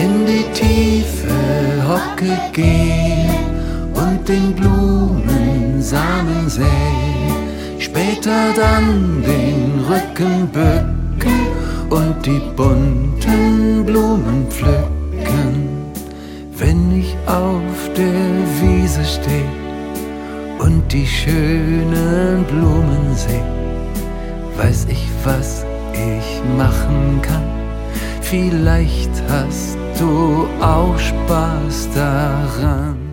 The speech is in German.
in die tiefe Hocke gehen und den Blumensamen säen, später dann den Rücken bücken und die bunten Blumen pflücken. Wenn ich auf der Wiese steh und die schönen Blumen seh, weiß ich, was ich machen kann. Vielleicht hast du auch Spaß daran.